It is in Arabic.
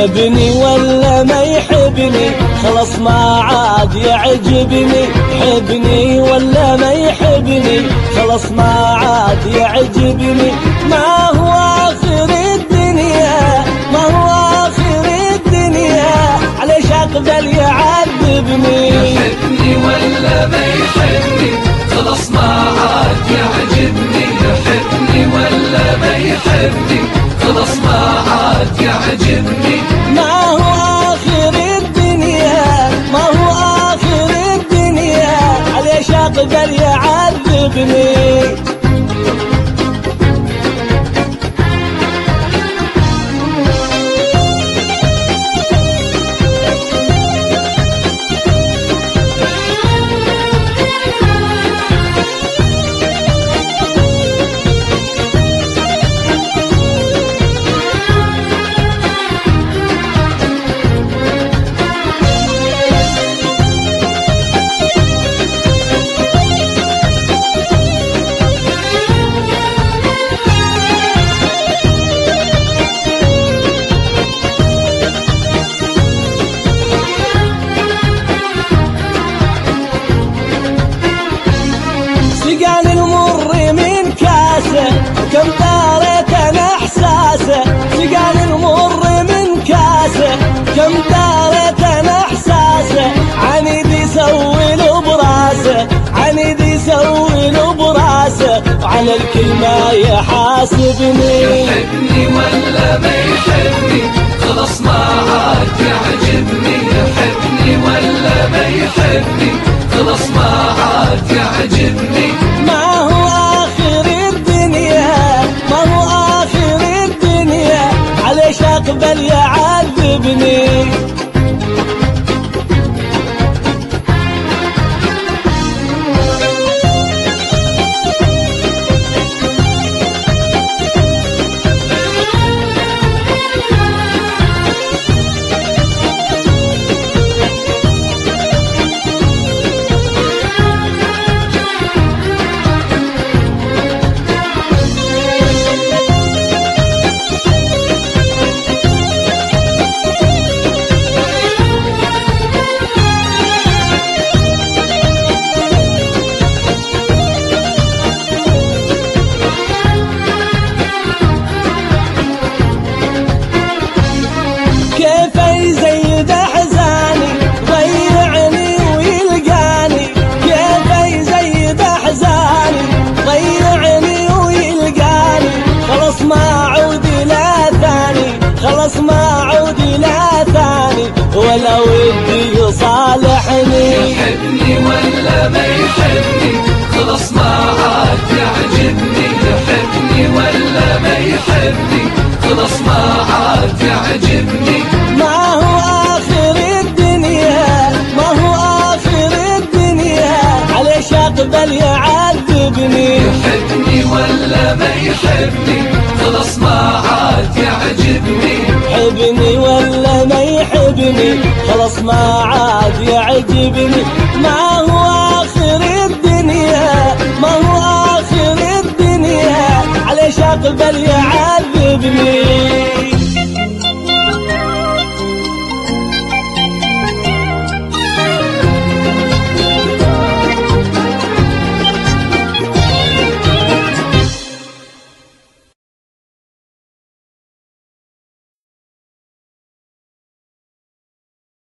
يحبني ولا ما يحبني خلاص ما عاد يعجبني. يحبني ولا ما يحبني خلاص ما عاد يعجبني. ما هو آخر الدنيا ما هو آخر الدنيا عليش أقبل يعذبني. يحبني ولا ما يحبني خلاص ما عاد يعجبني. يحبني ولا ما يحبني خلاص ما عاد يعجبني. ما هو آخر الدنيا ما هو آخر الدنيا عليش أقبل يعذبني. سقاني المر من كاسه كم داريت انا احساسه. سقاني المر من كاسه كم داريت انا احساسه. عنيد يسوي له براسه عنيد يسوي له براسه وعلى الكلمه يحاسبني. يحبني ولا ما يحبني خلاص ما عاد يعجبني. يحبني ولا ما يحبني خلاص ما عاد يعجبني. ما هو آخر الدنيا ما هو آخر الدنيا عليش أقبل يعذبني. كيف يزيد احزاني ضيعني ويلقاني. كيف يزيد احزاني ضيعني ويلقاني. خلاص ما عود لا ثاني خلاص ما عود لا ثاني ولا ودي يصالحني. يحبني ولا ما يحبني خلاص ما عاد يعجبني. يحبني ولا ما يحبني خلاص ما عاد يعجبني. ما هو آخر الدنيا ما هو آخر الدنيا عليش أقبل يعذبني. يحبني ولا ما يحبني خلاص ما عاد يعجبني. يحبني ولا ما يحبني خلاص ما عاد يعجبني. ما هو آخر الدنيا ما هو آخر الدنيا عليش أقبل يعذبني.